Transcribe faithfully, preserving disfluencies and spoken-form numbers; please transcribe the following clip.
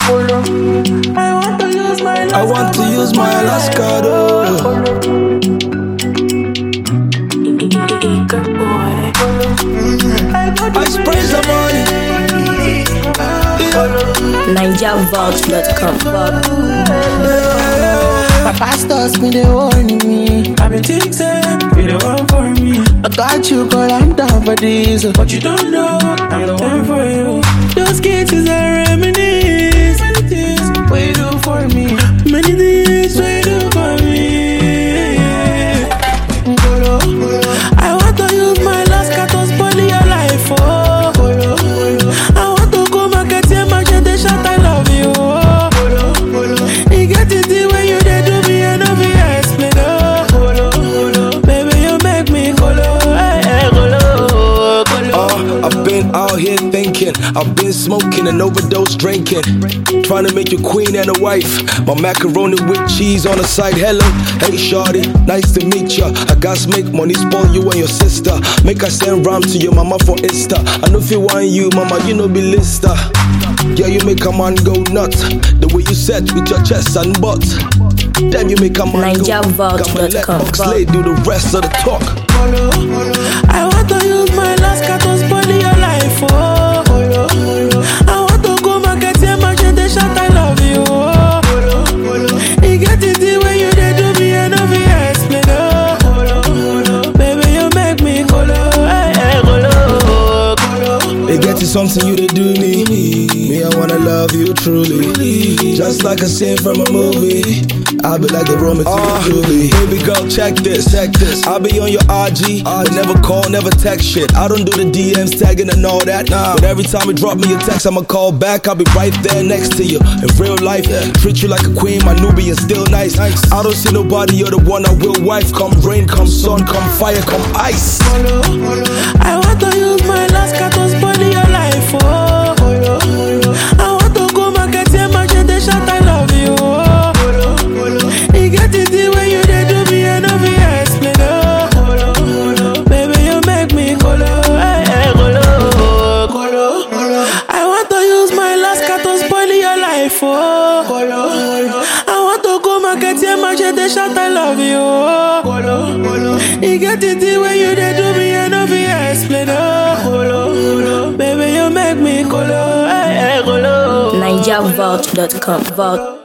I want to use my I want to use my Alaska though. I spray some money. Niger Vault dot com. My pastors been they warning me. I've been thinking you the one for me. I got you, girl, I'm down for this. But you don't know, I'm the one for you. Those kisses are reminisce. Many things what you do for me. Many things what you do for me. Golo, I want to use my last cat to spoil your life. Oh, Golo, I want to go market your market the shot. I love you. Oh, Golo, Golo, you get it the way you did do me and I be explain. Oh, Golo, Golo, baby you make me Golo, hey, hey, Golo, Golo. Uh, I've been out here thinking, I've been smoking and overdose drinking, trying to make you queen and a wife. My macaroni with cheese on the side. Hello, hey shawty, nice to meet ya. I gotta make money, spoil you and your sister. Make I send rhyme to your mama for Insta. I know if you want you, mama, you know be lister. Yeah, you make a man go nuts. The way you set with your chest and butt. Damn, you make a man Niger go. Vault Come and let dot com. Oxlade do the rest of the talk. I want to use my last cat to spoil your life. Oh, I want to go market your market the shot. I love you. Oh, you get it the way you did do me and I be explain. Oh, baby you make me Golo, hey, hey, Golo, Golo. It gets you something you to do me. Me, I wanna love you truly. Just like a scene from a movie. I'll be like the Roman to uh, Julie. Baby girl, check this, check this. I'll be on your R G, but never call, never text shit. I don't do the D Ms, tagging and all that. Nah. But every time you drop me a text, I'ma call back. I'll be right there next to you. In real life, yeah. Treat you like a queen, my Nubian still nice. nice. I don't see nobody, you're the one I will wife. Come rain, come sun, come fire, come ice. I want to use my last cat to spoil your life. Oh, I want to go market your market the shot. I love you. You get it the way you did do me and I be explain. Oh, baby you make me Golo, hey, hey, Golo, Golo. I want to use my last cat to spoil your life. Oh, I want to go market your market the shot. I love you. Oh, you get it the way you did do me and I be explain. Oh, baby you make me Golo, hey, hey, Golo. Niger Vault dot com. Vault.